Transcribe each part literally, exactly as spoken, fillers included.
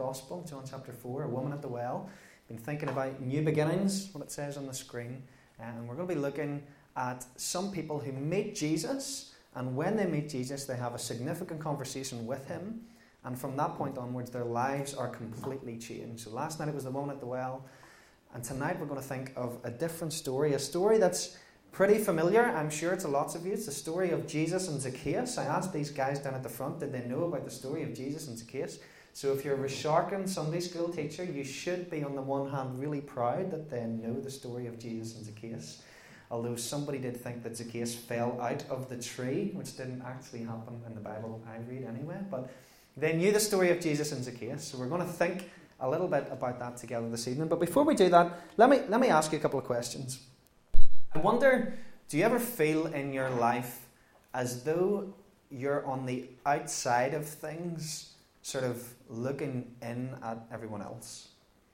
Gospel, John chapter four, a woman at the well. Been thinking about new beginnings, what it says on the screen. And we're going to be looking at some people who meet Jesus, and when they meet Jesus, they have a significant conversation with him. And from that point onwards, their lives are completely changed. So last night it was the woman at the well. And tonight we're going to think of a different story, a story that's pretty familiar, I'm sure, to lots of you. It's the story of Jesus and Zacchaeus. I asked these guys down at the front, did they know about the story of Jesus and Zacchaeus? So if you're a Resharkin Sunday school teacher, you should be, on the one hand, really proud that they know the story of Jesus and Zacchaeus. Although somebody did think that Zacchaeus fell out of the tree, which didn't actually happen in the Bible I read anyway. But they knew the story of Jesus and Zacchaeus. So we're going to think a little bit about that together this evening. But before we do that, let me let me ask you a couple of questions. I wonder, do you ever feel in your life as though you're on the outside of things, sort of looking in at everyone else?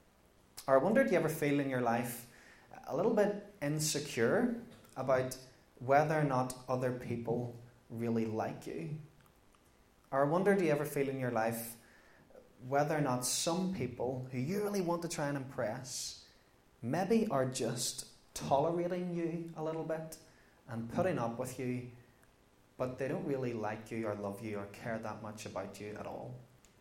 Or I wonder, do you ever feel in your life a little bit insecure about whether or not other people really like you? Or I wonder, do you ever feel in your life whether or not some people who you really want to try and impress maybe are just tolerating you a little bit and putting up with you, but they don't really like you or love you or care that much about you at all?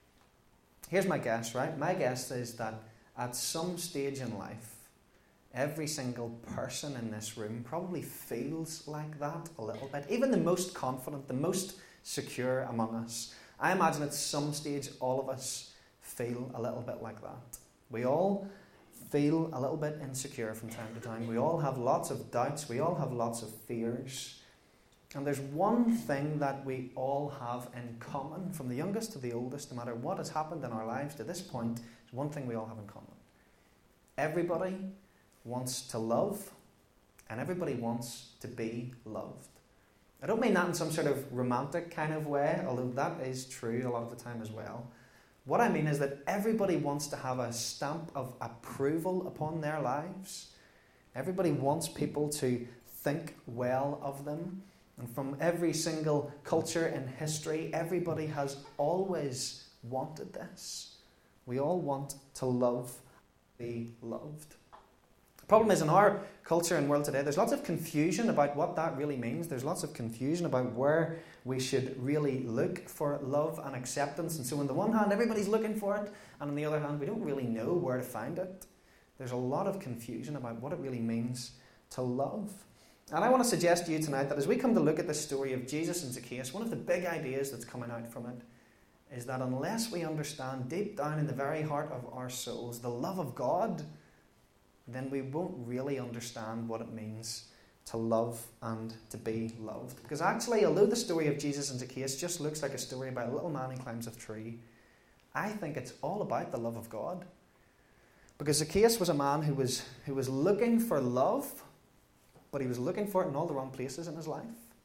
Here's my guess, right? My guess is that at some stage in life, every single person in this room probably feels like that a little bit. Even the most confident, the most secure among us. I imagine at some stage all of us feel a little bit like that. We all feel a little bit insecure from time to time. We all have lots of doubts. We all have lots of fears. And there's one thing that we all have in common, from the youngest to the oldest, no matter what has happened in our lives to this point, there's one thing we all have in common. Everybody wants to love, and everybody wants to be loved. I don't mean that in some sort of romantic kind of way, although that is true a lot of the time as well. What I mean is that everybody wants to have a stamp of approval upon their lives. Everybody wants people to think well of them. And from every single culture in history, everybody has always wanted this. We all want to love, be loved. The problem is, in our culture and world today, there's lots of confusion about what that really means. There's lots of confusion about where we should really look for love and acceptance. And so on the one hand, everybody's looking for it, and on the other hand, we don't really know where to find it. There's a lot of confusion about what it really means to love. And I want to suggest to you tonight that as we come to look at the story of Jesus and Zacchaeus, one of the big ideas that's coming out from it is that unless we understand deep down in the very heart of our souls the love of God, then we won't really understand what it means to love and to be loved. Because actually, although the story of Jesus and Zacchaeus just looks like a story about a little man who climbs a tree, I think it's all about the love of God. Because Zacchaeus was a man who was, who was looking for love, but he was looking for it in all the wrong places in his life.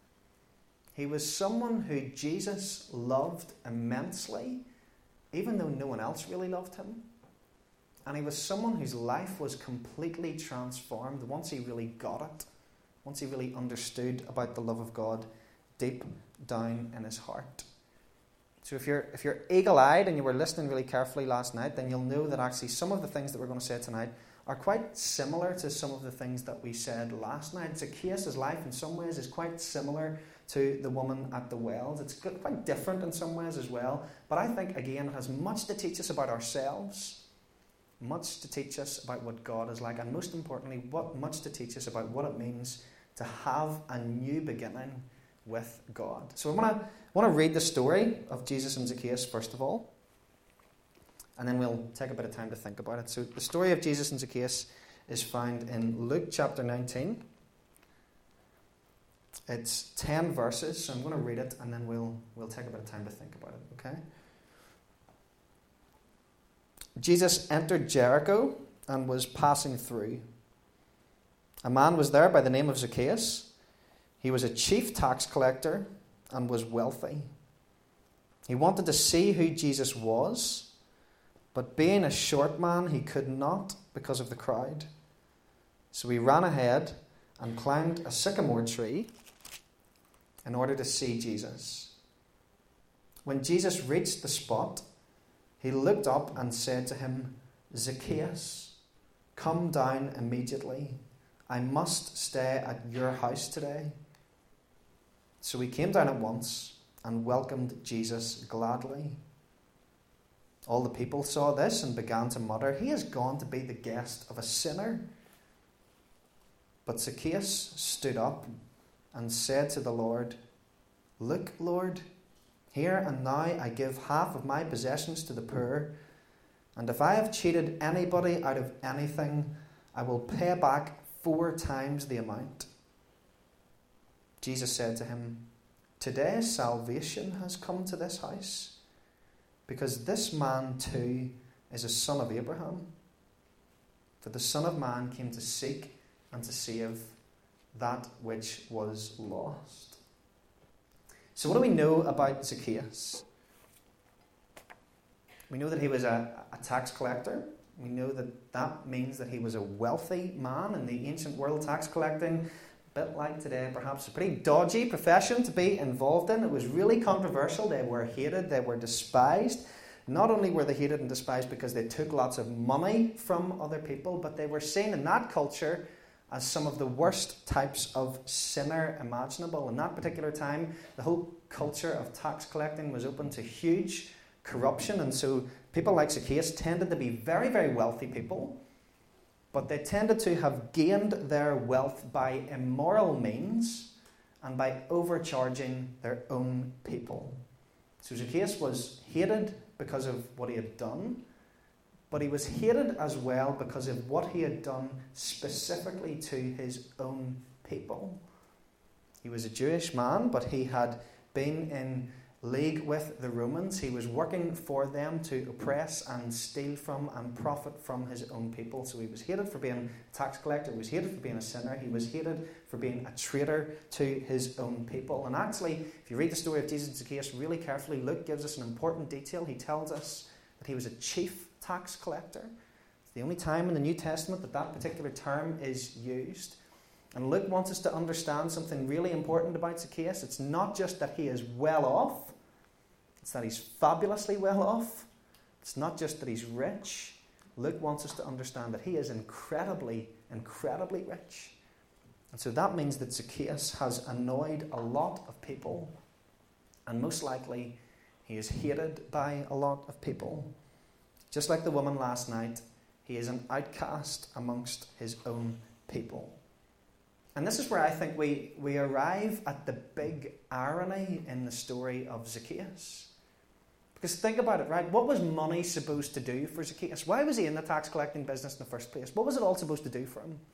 He was someone who Jesus loved immensely, even though no one else really loved him. And he was someone whose life was completely transformed once he really got it, once he really understood about the love of God deep down in his heart. So if you're if you're eagle-eyed and you were listening really carefully last night, then you'll know that actually some of the things that we're going to say tonight are quite similar to some of the things that we said last night. Zacchaeus' life in some ways is quite similar to the woman at the wells. It's quite different in some ways as well. But I think, again, it has much to teach us about ourselves, much to teach us about what God is like, and most importantly, what much to teach us about what it means to have a new beginning with God. So I want to want to read the story of Jesus and Zacchaeus first of all, and then we'll take a bit of time to think about it. So the story of Jesus and Zacchaeus is found in Luke chapter nineteen. It's ten verses, so I'm going to read it, and then we'll we'll take a bit of time to think about it, okay? Jesus entered Jericho and was passing through. A man was there by the name of Zacchaeus. He was a chief tax collector and was wealthy. He wanted to see who Jesus was, but being a short man, he could not because of the crowd. So he ran ahead and climbed a sycamore tree in order to see Jesus. When Jesus reached the spot, he looked up and said to him, "Zacchaeus, come down immediately. I must stay at your house today." So he came down at once and welcomed Jesus gladly. All the people saw this and began to mutter, "He has gone to be the guest of a sinner." But Zacchaeus stood up and said to the Lord, "Look, Lord, here and now I give half of my possessions to the poor, and if I have cheated anybody out of anything, I will pay back four times the amount." Jesus said to him, "Today salvation has come to this house, because this man too is a son of Abraham. For the Son of Man came to seek and to save that which was lost." So what do we know about Zacchaeus? We know that he was a, a tax collector. We know that that means that he was a wealthy man. In the ancient world, tax collecting, a bit like today, perhaps a pretty dodgy profession to be involved in. It was really controversial. They were hated. They were despised. Not only were they hated and despised because they took lots of money from other people, but they were seen in that culture as some of the worst types of sinner imaginable. In that particular time, the whole culture of tax collecting was open to huge corruption, and so people like Zacchaeus tended to be very, very wealthy people, but they tended to have gained their wealth by immoral means and by overcharging their own people. So Zacchaeus was hated because of what he had done, but he was hated as well because of what he had done specifically to his own people. He was a Jewish man, but he had been in league with the Romans. He was working for them to oppress and steal from and profit from his own people. So he was hated for being a tax collector. He was hated for being a sinner. He was hated for being a traitor to his own people. And actually, if you read the story of Jesus and Zacchaeus really carefully, Luke gives us an important detail. He tells us that he was a chief tax collector. It's the only time in the New Testament that that particular term is used. And Luke wants us to understand something really important about Zacchaeus. It's not just that he is well off. It's that he's fabulously well off. It's not just that he's rich. Luke wants us to understand that he is incredibly, incredibly rich. And so that means that Zacchaeus has annoyed a lot of people. And most likely, he is hated by a lot of people. Just like the woman last night, he is an outcast amongst his own people. And this is where I think we, we arrive at the big irony in the story of Zacchaeus. Because think about it, right? What was money supposed to do for Zacchaeus? Why was he in the tax collecting business in the first place? What was it all supposed to do for him?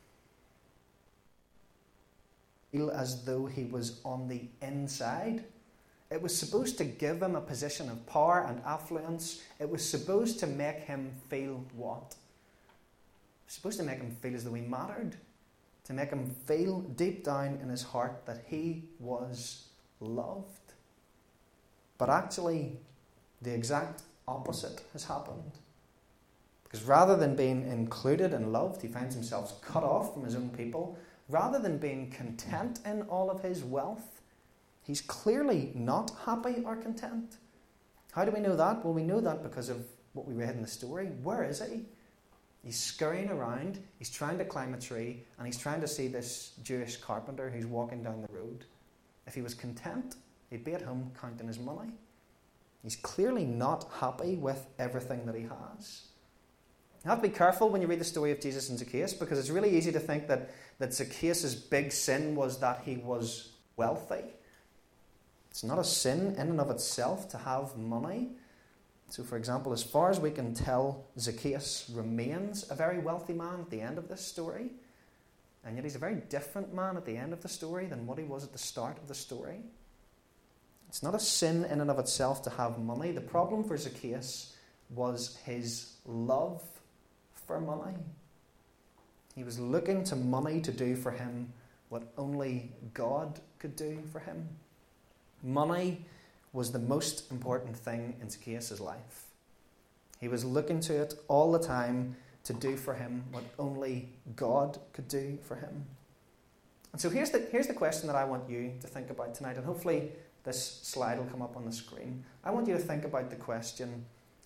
Feel as though he was on the inside. It was supposed to give him a position of power and affluence. It was supposed to make him feel what? It was supposed to make him feel as though he mattered. To make him feel deep down in his heart that he was loved. But actually, the exact opposite has happened. Because rather than being included and loved, he finds himself cut off from his own people. Rather than being content in all of his wealth, he's clearly not happy or content. How do we know that? Well, we know that because of what we read in the story. Where is he? He's scurrying around, he's trying to climb a tree, and he's trying to see this Jewish carpenter who's walking down the road. If he was content, he'd be at home counting his money. He's clearly not happy with everything that he has. You have to be careful when you read the story of Jesus and Zacchaeus, because it's really easy to think that, that Zacchaeus' big sin was that he was wealthy. It's not a sin in and of itself to have money. So, for example, as far as we can tell, Zacchaeus remains a very wealthy man at the end of this story. And yet he's a very different man at the end of the story than what he was at the start of the story. It's not a sin in and of itself to have money. The problem for Zacchaeus was his love for money. He was looking to money to do for him what only God could do for him. Money was the most important thing in Zacchaeus' life. He was looking to it all the time to do for him what only God could do for him. And so here's the, here's the question that I want you to think about tonight, and hopefully this slide will come up on the screen. I want you to think about the question,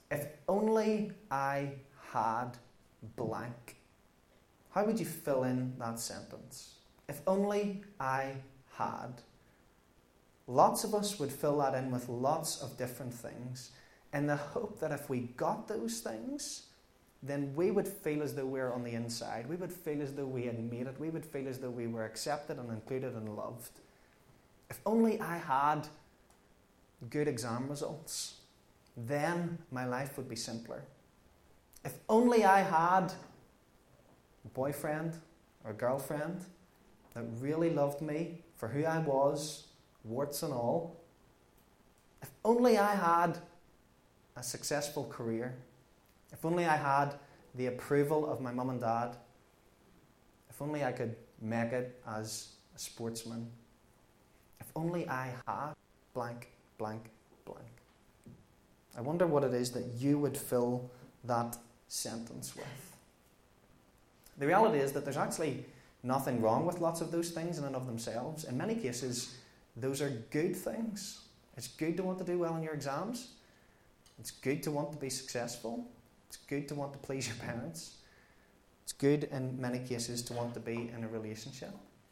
If only I had blank. How would you fill in that sentence? If only I had. Lots of us would fill that in with lots of different things in the hope that if we got those things, then we would feel as though we were on the inside. We would feel as though we had made it. We would feel as though we were accepted and included and loved. If only I had good exam results, then my life would be simpler. If only I had a boyfriend or a girlfriend that really loved me for who I was, warts and all. If only I had a successful career. If only I had the approval of my mum and dad. If only I could make it as a sportsman. If only I had blank, blank, blank. I wonder what it is that you would fill that sentence with. The reality is that there's actually nothing wrong with lots of those things in and of themselves. In many cases, those are good things. It's good to want to do well in your exams. It's good to want to be successful. It's good to want to please your parents. It's good in many cases to want to be in a relationship.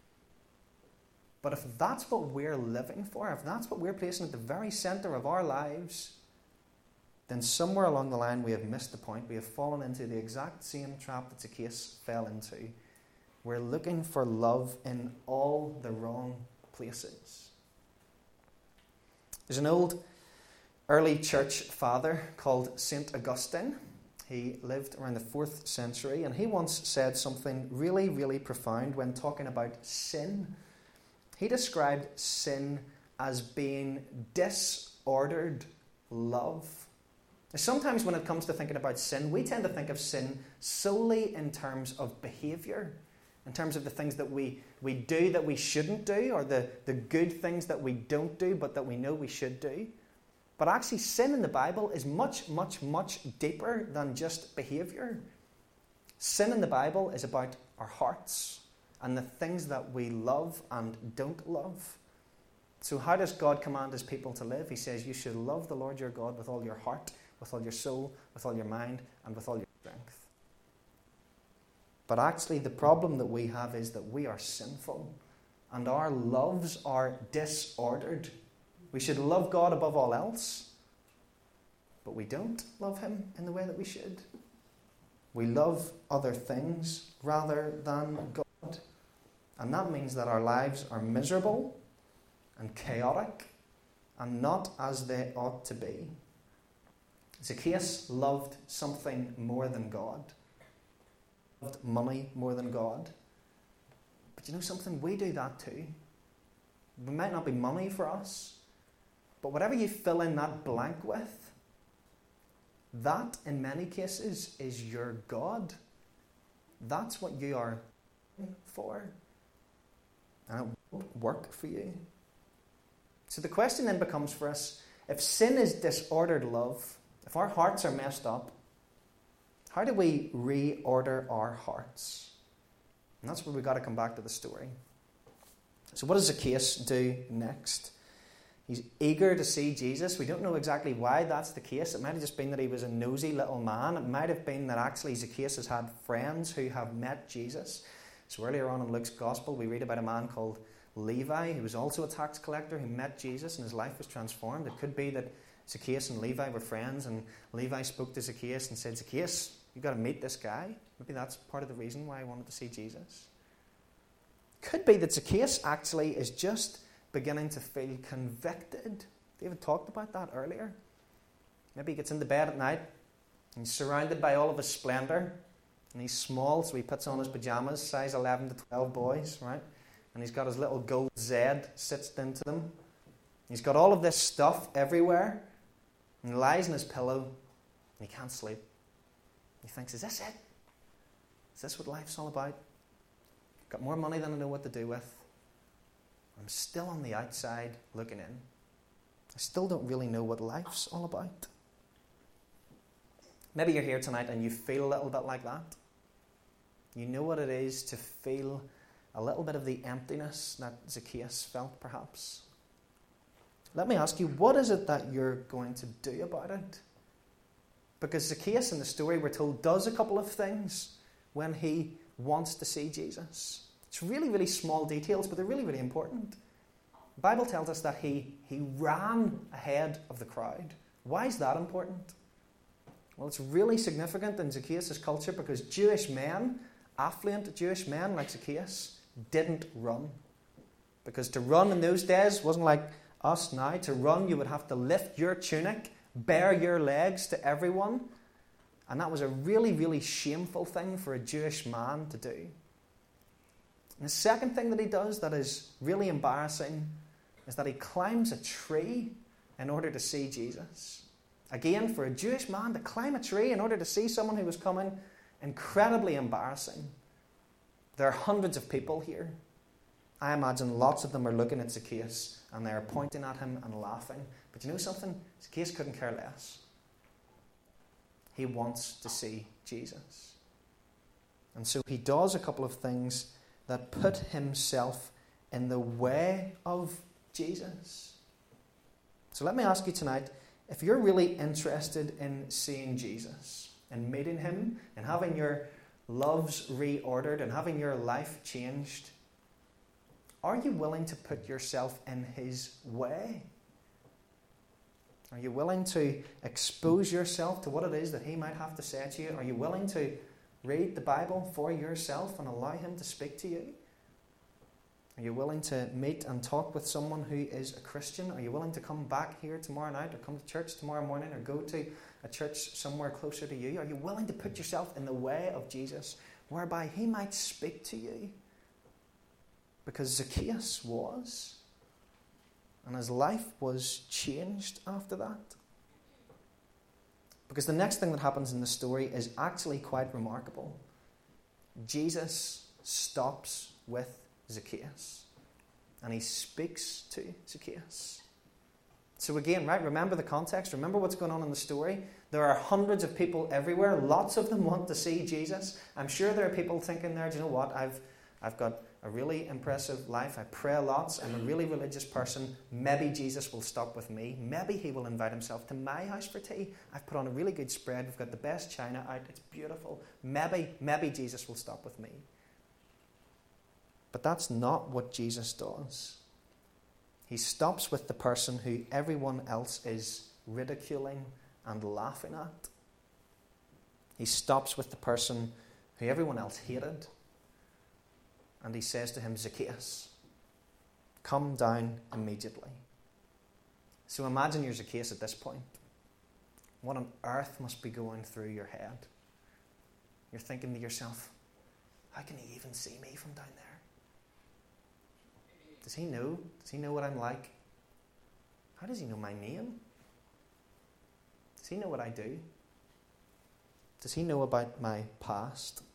But if that's what we're living for, if that's what we're placing at the very centre of our lives, then somewhere along the line we have missed the point. We have fallen into the exact same trap that Zacchaeus fell into. We're looking for love in all the wrong places. There's an old early church father called Saint Augustine. He lived around the fourth century, and he once said something really, really profound when talking about sin. He described sin as being disordered love. Sometimes when it comes to thinking about sin, we tend to think of sin solely in terms of behaviour, in terms of the things that we, we do that we shouldn't do, or the, the good things that we don't do but that we know we should do. But actually, sin in the Bible is much, much, much deeper than just behaviour. Sin in the Bible is about our hearts and the things that we love and don't love. So how does God command his people to live? He says you should love the Lord your God with all your heart, with all your soul, with all your mind, and with all your strength. But actually the problem that we have is that we are sinful and our loves are disordered. We should love God above all else, but we don't love him in the way that we should. We love other things rather than God. And that means that our lives are miserable and chaotic and not as they ought to be. Zacchaeus loved something more than God. He loved money more than God. But you know something? We do that too. It might not be money for us, but whatever you fill in that blank with, that in many cases is your God. That's what you are for. And it won't work for you. So the question then becomes for us, if sin is disordered love, if our hearts are messed up, how do we reorder our hearts? And that's where we've got to come back to the story. So what does Zacchaeus do next? He's eager to see Jesus. We don't know exactly why that's the case. It might have just been that he was a nosy little man. It might have been that actually Zacchaeus has had friends who have met Jesus. So earlier on in Luke's Gospel, we read about a man called Levi, who was also a tax collector, who met Jesus and his life was transformed. It could be that Zacchaeus and Levi were friends, and Levi spoke to Zacchaeus and said, Zacchaeus, you've got to meet this guy. Maybe that's part of the reason why I wanted to see Jesus. Could be that Zacchaeus actually is just beginning to feel convicted. David talked about that earlier. Maybe he gets into bed at night and he's surrounded by all of his splendour, and he's small, so he puts on his pyjamas, size eleven to twelve boys, right? And he's got his little gold Z stitched into them. He's got all of this stuff everywhere, and he lies in his pillow and he can't sleep. He thinks, is this it? Is this what life's all about? I've got more money than I know what to do with. I'm still on the outside looking in. I still don't really know what life's all about. Maybe you're here tonight and you feel a little bit like that. You know what it is to feel a little bit of the emptiness that Zacchaeus felt, perhaps. Let me ask you, what is it that you're going to do about it? Because Zacchaeus in the story, we're told, does a couple of things when he wants to see Jesus. It's really, really small details, but they're really, really important. The Bible tells us that he, he ran ahead of the crowd. Why is that important? Well, it's really significant in Zacchaeus' culture because Jewish men, affluent Jewish men like Zacchaeus, didn't run. Because to run in those days wasn't like us now. To run, you would have to lift your tunic, bare your legs to everyone. And that was a really, really shameful thing for a Jewish man to do. And the second thing that he does that is really embarrassing is that he climbs a tree in order to see Jesus. Again, for a Jewish man to climb a tree in order to see someone who was coming, incredibly embarrassing. There are hundreds of people here. I imagine lots of them are looking at Zacchaeus and they're pointing at him and laughing. But you know something? Zacchaeus couldn't care less. He wants to see Jesus. And so he does a couple of things that put himself in the way of Jesus. So let me ask you tonight, if you're really interested in seeing Jesus, in meeting him, and having your loves reordered, and having your life changed, are you willing to put yourself in his way? Are you willing to expose yourself to what it is that he might have to say to you? Are you willing to read the Bible for yourself and allow him to speak to you? Are you willing to meet and talk with someone who is a Christian? Are you willing to come back here tomorrow night or come to church tomorrow morning or go to a church somewhere closer to you? Are you willing to put yourself in the way of Jesus whereby he might speak to you? Because Zacchaeus was. And his life was changed after that. Because the next thing that happens in the story is actually quite remarkable. Jesus stops with Zacchaeus. And he speaks to Zacchaeus. So again, right, remember the context. Remember what's going on in the story. There are hundreds of people everywhere. Lots of them want to see Jesus. I'm sure there are people thinking there, do you know what, I've I've got a really impressive life. I pray lots. I'm a really religious person. Maybe Jesus will stop with me. Maybe he will invite himself to my house for tea. I've put on a really good spread. We've got the best china out. It's beautiful. Maybe, maybe Jesus will stop with me. But that's not what Jesus does. He stops with the person who everyone else is ridiculing and laughing at. He stops with the person who everyone else hated. And he says to him, Zacchaeus, come down immediately. So imagine you're Zacchaeus at this point. What on earth must be going through your head? You're thinking to yourself, how can he even see me from down there? Does he know? Does he know what I'm like? How does he know my name? Does he know what I do? Does he know about my past?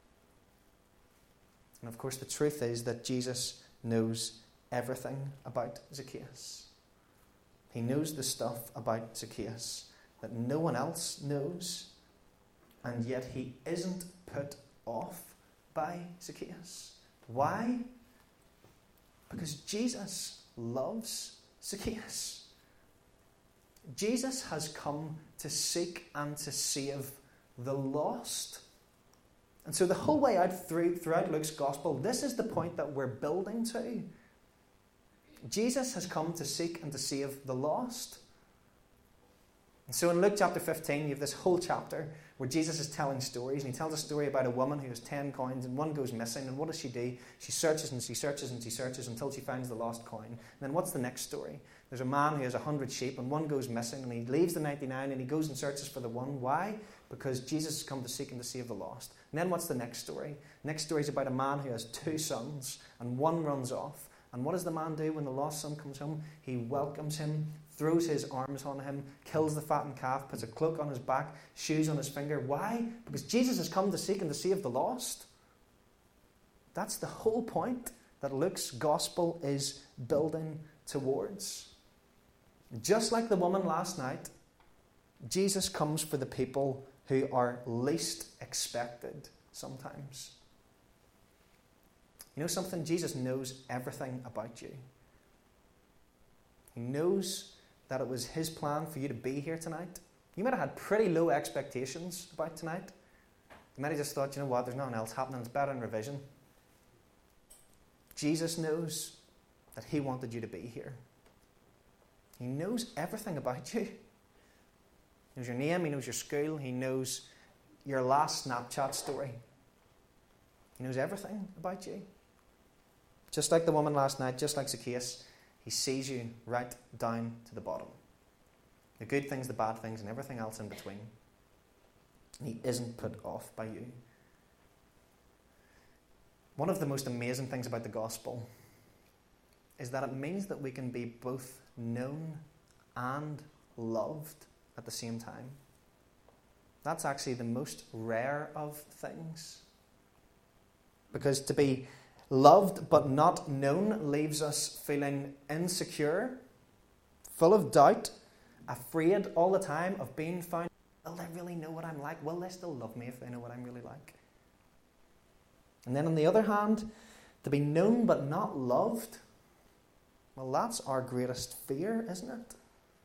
And of course, the truth is that Jesus knows everything about Zacchaeus. He knows the stuff about Zacchaeus that no one else knows, and yet he isn't put off by Zacchaeus. Why? Because Jesus loves Zacchaeus. Jesus has come to seek and to save the lost. And so the whole way out through, throughout Luke's gospel, this is the point that we're building to. Jesus has come to seek and to save the lost. And so in Luke chapter fifteen, you have this whole chapter where Jesus is telling stories. And he tells a story about a woman who has ten coins and one goes missing. And what does she do? She searches and she searches and she searches until she finds the lost coin. And then what's the next story? There's a man who has a hundred sheep and one goes missing. And he leaves the ninety-nine and he goes and searches for the one. Why? Because Jesus has come to seek and to save the lost. And then what's the next story? Next story is about a man who has two sons and one runs off. And what does the man do when the lost son comes home? He welcomes him, throws his arms on him, kills the fattened calf, puts a cloak on his back, shoes on his finger. Why? Because Jesus has come to seek and to save the lost. That's the whole point that Luke's gospel is building towards. Just like the woman last night, Jesus comes for the people who are least expected sometimes. You know something? Jesus knows everything about you. He knows that it was his plan for you to be here tonight. You might have had pretty low expectations about tonight. You might have just thought, you know what, there's nothing else happening, it's better in revision. Jesus knows that he wanted you to be here. He knows everything about you. He knows your name, he knows your school, he knows your last Snapchat story. He knows everything about you. Just like the woman last night, just like Zacchaeus, he sees you right down to the bottom. The good things, the bad things, and everything else in between. And he isn't put off by you. One of the most amazing things about the gospel is that it means that we can be both known and loved at the same time. That's actually the most rare of things. Because to be loved but not known leaves us feeling insecure, full of doubt, afraid all the time of being found. Will they really know what I'm like? Will they still love me if they know what I'm really like? And then on the other hand, to be known but not loved, well, that's our greatest fear, isn't it?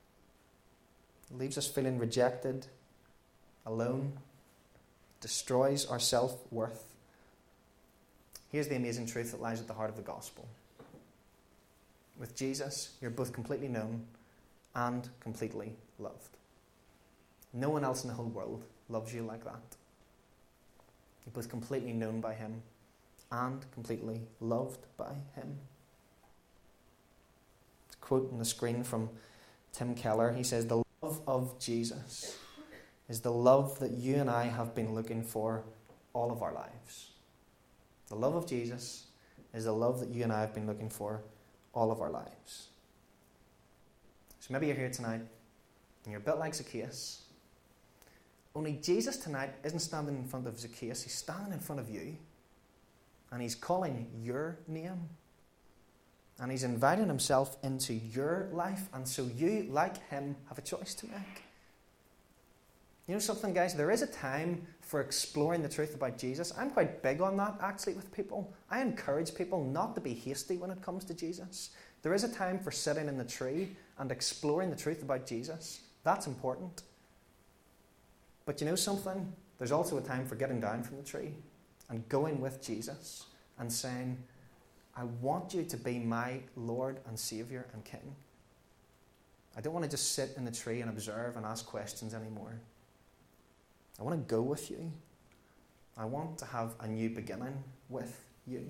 It leaves us feeling rejected, alone, destroys our self-worth. Here's the amazing truth that lies at the heart of the gospel. With Jesus, you're both completely known and completely loved. No one else in the whole world loves you like that. You're both completely known by him and completely loved by him. It's a quote on the screen from Tim Keller. He says, "The love of Jesus is the love that you and I have been looking for all of our lives." The love of Jesus is the love that you and I have been looking for all of our lives. So maybe you're here tonight and you're a bit like Zacchaeus. Only Jesus tonight isn't standing in front of Zacchaeus, he's standing in front of you. And he's calling your name. And he's inviting himself into your life. And so you, like him, have a choice to make. You know something, guys? There is a time for exploring the truth about Jesus. I'm quite big on that, actually, with people. I encourage people not to be hasty when it comes to Jesus. There is a time for sitting in the tree and exploring the truth about Jesus. That's important. But you know something? There's also a time for getting down from the tree and going with Jesus and saying, I want you to be my Lord and Saviour and King. I don't want to just sit in the tree and observe and ask questions anymore. I want to go with you. I want to have a new beginning with you.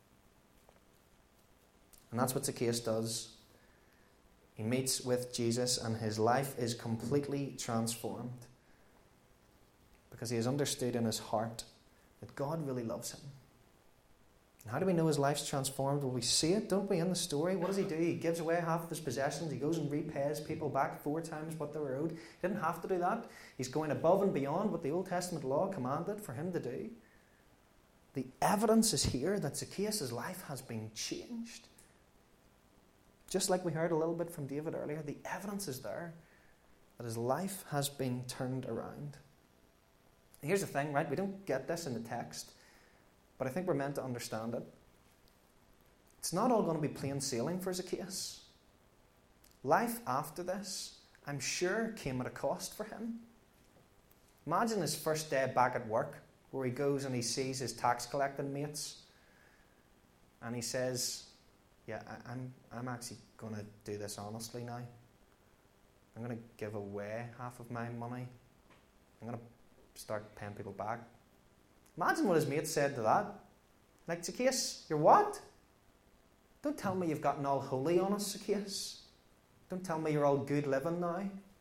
And that's what Zacchaeus does. He meets with Jesus and his life is completely transformed because he has understood in his heart that God really loves him. And how do we know his life's transformed? Well, we see it, don't we, in the story? What does he do? He gives away half of his possessions. He goes and repays people back four times what they were owed. He didn't have to do that. He's going above and beyond what the Old Testament law commanded for him to do. The evidence is here that Zacchaeus' life has been changed. Just like we heard a little bit from David earlier, the evidence is there that his life has been turned around. And here's the thing, right? We don't get this in the text, but I think we're meant to understand it. It's not all going to be plain sailing for Zacchaeus. Life after this, I'm sure, came at a cost for him. Imagine his first day back at work, where he goes and he sees his tax collecting mates, and he says, yeah, I, I'm, I'm actually going to do this honestly now. I'm going to give away half of my money. I'm going to start paying people back. Imagine what his mate said to that. Like, Zacchaeus, you're what? Don't tell me you've gotten all holy on us, Zacchaeus. Don't tell me you're all good living now.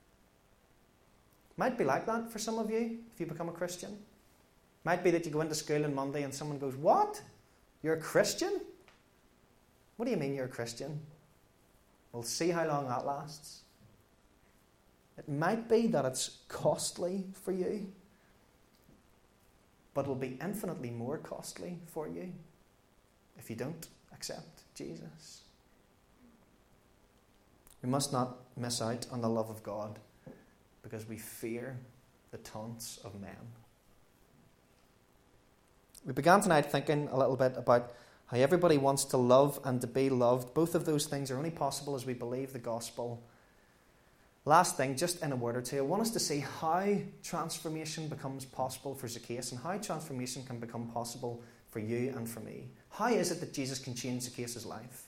Might be like that for some of you if you become a Christian. Might be that you go into school on Monday and someone goes, what? You're a Christian? What do you mean you're a Christian? We'll see how long that lasts. It might be that it's costly for you, but it will be infinitely more costly for you if you don't accept Jesus. We must not miss out on the love of God because we fear the taunts of men. We began tonight thinking a little bit about how everybody wants to love and to be loved. Both of those things are only possible as we believe the gospel. Last thing, just in a word or two, I want us to see how transformation becomes possible for Zacchaeus and how transformation can become possible for you and for me. How is it that Jesus can change Zacchaeus' life?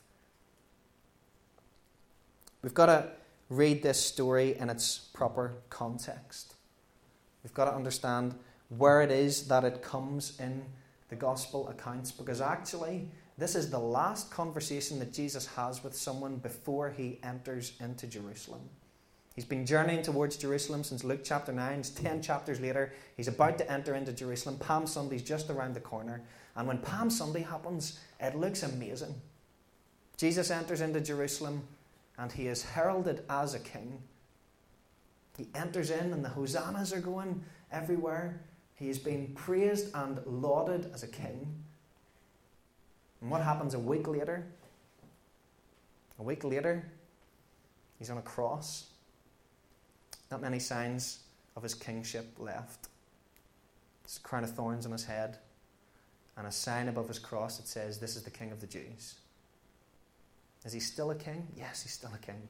We've got to read this story in its proper context. We've got to understand where it is that it comes in the gospel accounts, because actually this is the last conversation that Jesus has with someone before he enters into Jerusalem. He's been journeying towards Jerusalem since Luke chapter nine. It's ten chapters later. He's about to enter into Jerusalem. Palm Sunday's just around the corner. And when Palm Sunday happens, it looks amazing. Jesus enters into Jerusalem and he is heralded as a king. He enters in and the hosannas are going everywhere. He is being praised and lauded as a king. And what happens a week later? A week later, he's on a cross. Not many signs of his kingship left. There's a crown of thorns on his head and a sign above his cross that says, "This is the King of the Jews." Is he still a king? Yes, he's still a king.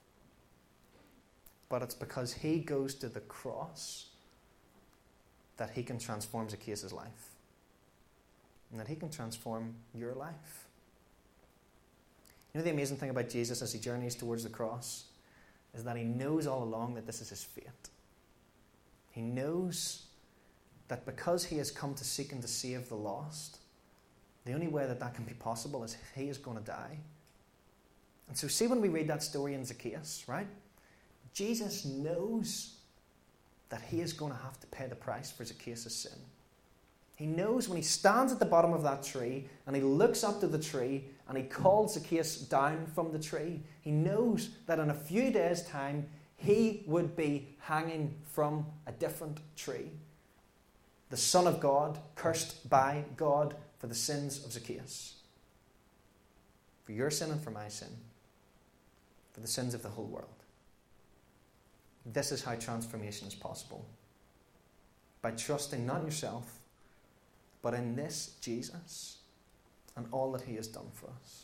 But it's because he goes to the cross that he can transform Zacchaeus' life. And that he can transform your life. You know the amazing thing about Jesus as he journeys towards the cross is that he knows all along that this is his fate. He knows that because he has come to seek and to save the lost, the only way that that can be possible is if he is going to die. And so see when we read that story in Zacchaeus, right? Jesus knows that he is going to have to pay the price for Zacchaeus' sin. He knows when he stands at the bottom of that tree and he looks up to the tree and he calls Zacchaeus down from the tree, he knows that in a few days' time he would be hanging from a different tree. The Son of God, cursed by God for the sins of Zacchaeus. For your sin and for my sin. For the sins of the whole world. This is how transformation is possible. By trusting not in yourself, but in this Jesus and all that he has done for us.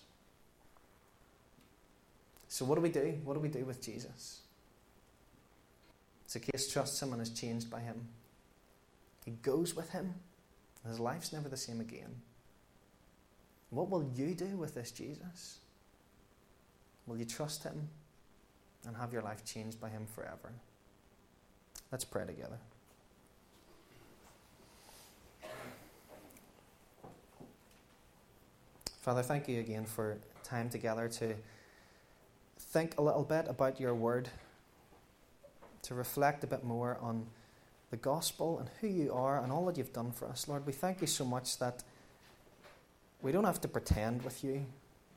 So what do we do? What do we do with Jesus? Zacchaeus trusts him and is changed by him. He goes with him, and his life's never the same again. What will you do with this Jesus? Will you trust him and have your life changed by him forever? Let's pray together. Father, thank you again for time together to think a little bit about your word, to reflect a bit more on the gospel and who you are and all that you've done for us. Lord, we thank you so much that we don't have to pretend with you,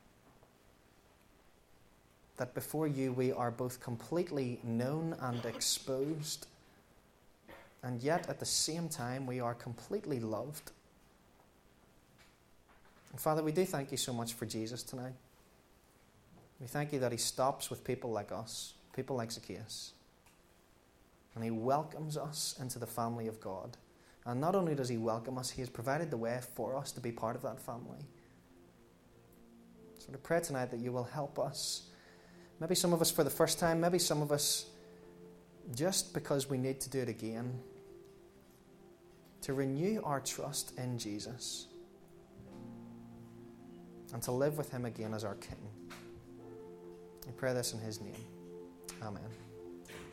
that before you we are both completely known and exposed, and yet at the same time we are completely loved. And Father, we do thank you so much for Jesus tonight. We thank you that he stops with people like us, people like Zacchaeus, and he welcomes us into the family of God. And not only does he welcome us, he has provided the way for us to be part of that family. So I pray tonight that you will help us. Maybe some of us for the first time, maybe some of us just because we need to do it again, to renew our trust in Jesus and to live with him again as our King. We pray this in his name. Amen.